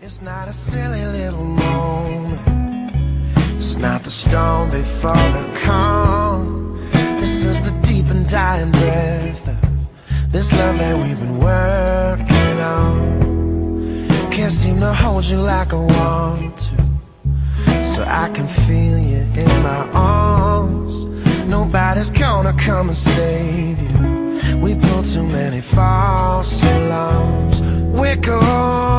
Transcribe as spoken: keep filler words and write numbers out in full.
It's not a silly little moment. It's not the storm before the calm. This is the deep and dying breath of this love that we've been working on. Can't seem to hold you like I want to, so I can feel you in my arms. Nobody's gonna come and save you. We pulled too many false alarms. We're going